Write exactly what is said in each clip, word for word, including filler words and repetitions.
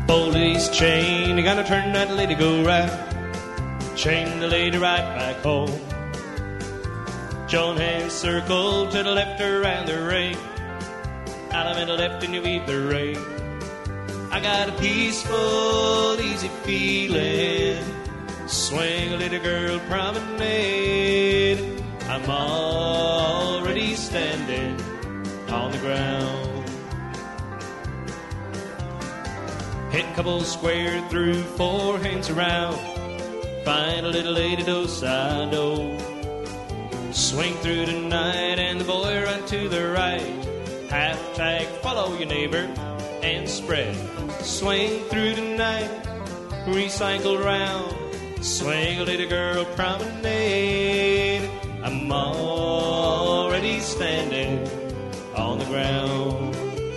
Pulled his chain, gonna turn that lady go right. Chain the lady right back home. Joan hands circled to the left around the ring. Out of the left and you weave the ring. I got a peaceful, easy feeling. Swing a little girl promenade. I'm already standing on the ground. Hit a couple square through, four hands around. Find a little lady do-si-do. Swing through the night and the boy run to the right. Half tag, follow your neighbor and spread. Swing through the night, recycle round. Swing a little girl promenade. I'm already standing on the ground.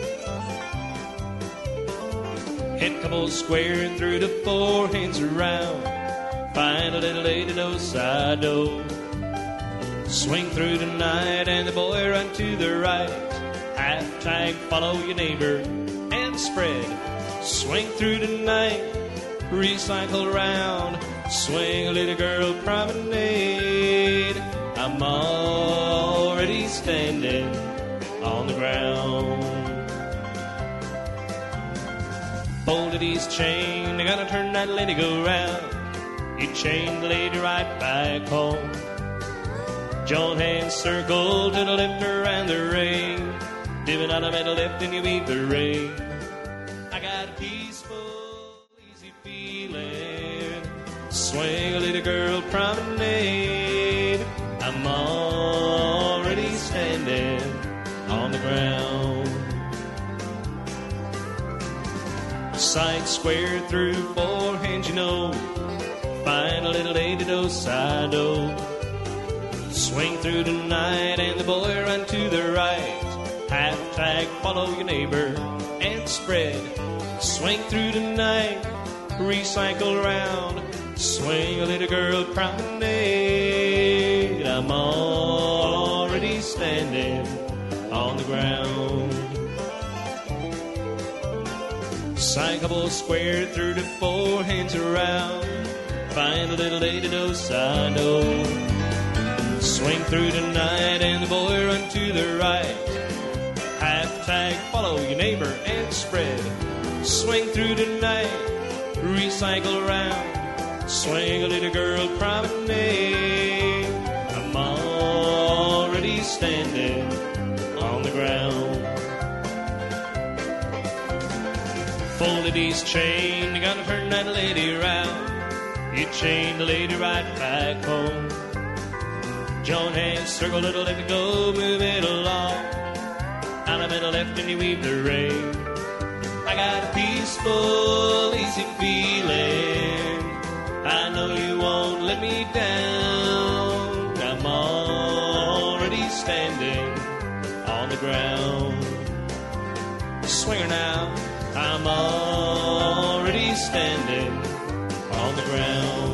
Hit a couple square through the four hands around. Find a little lady do-si-do. Swing through the night and the boy run to the right. Half tag, follow your neighbor and spread. Swing through the night, recycle round. Swing a little girl promenade. I'm already standing on the ground. Folded his chain, they're gonna turn that lady go round. He chained the lady right back home. Joan hands circled to the left around the ring. Dipping out of the left and you weave the ring. I got a peaceful, easy feeling. Swing a little girl promenade. I'm already standing on the ground. Sight square through four hands, you know. Find a little lady do-si-do. Swing through the night and the boy run to the right. Half tag, follow your neighbor and spread. Swing through the night, recycle round. Swing a little girl promenade. I'm already standing on the ground. Cycle square through the four hands around. Find a little lady do-si-do. Swing through the night and the boy run to the right. Half tag, follow your neighbor and spread. Swing through the night, recycle round. Swing a little girl promenade. I'm already standing on the ground. Folded his chain, you gotta turn that lady round. You chained the lady right back home. Joan hands circle, little let it go, move it along. Out of the left and you weave the ring. I got a peaceful, easy feeling. I know you won't let me down. I'm already standing on the ground. Swinger now, I'm already standing on the ground.